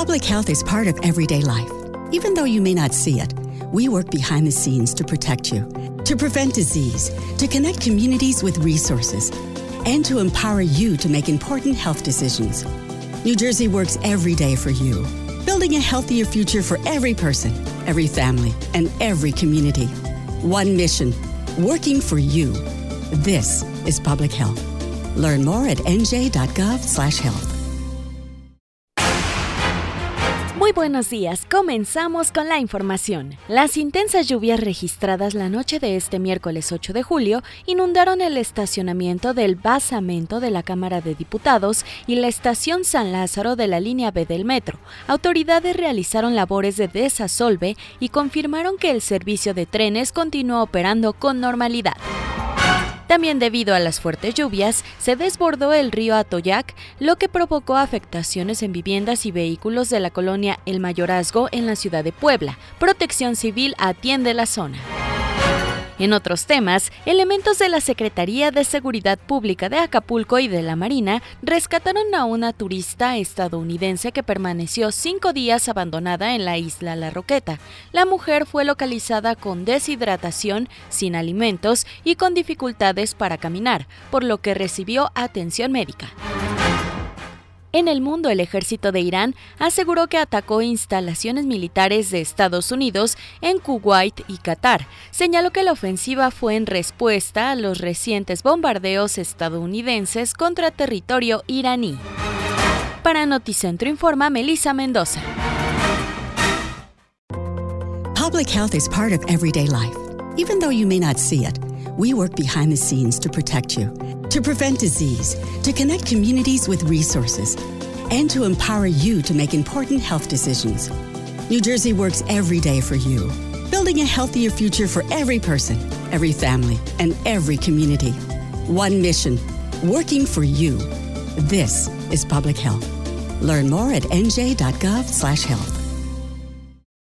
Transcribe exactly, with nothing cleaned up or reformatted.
Public health is part of everyday life. Even though you may not see it, we work behind the scenes to protect you, to prevent disease, to connect communities with resources, and to empower you to make important health decisions. New Jersey works every day for you, building a healthier future for every person, every family, and every community. One mission, working for you. This is public health. Learn more at n j dot gov slash health. Muy buenos días, comenzamos con la información. Las intensas lluvias registradas la noche de este miércoles ocho de julio inundaron el estacionamiento del basamento de la Cámara de Diputados y la estación San Lázaro de la línea B del metro. Autoridades realizaron labores de desasolve y confirmaron que el servicio de trenes continuó operando con normalidad. También debido a las fuertes lluvias, se desbordó el río Atoyac, lo que provocó afectaciones en viviendas y vehículos de la colonia El Mayorazgo en la ciudad de Puebla. Protección Civil atiende la zona. En otros temas, elementos de la Secretaría de Seguridad Pública de Acapulco y de la Marina rescataron a una turista estadounidense que permaneció cinco días abandonada en la isla La Roqueta. La mujer fue localizada con deshidratación, sin alimentos y con dificultades para caminar, por lo que recibió atención médica. En el mundo, el ejército de Irán aseguró que atacó instalaciones militares de Estados Unidos en Kuwait y Qatar. Señaló que la ofensiva fue en respuesta a los recientes bombardeos estadounidenses contra territorio iraní. Para Noticentro informa Melissa Mendoza. Public health is part of everyday life. Even though you may not see it, we work behind the scenes to protect you, to prevent disease, to connect communities with resources, and to empower you to make important health decisions. New Jersey works every day for you, building a healthier future for every person, every family, and every community. One mission, working for you. This is public health. Learn more at n j dot gov slash health.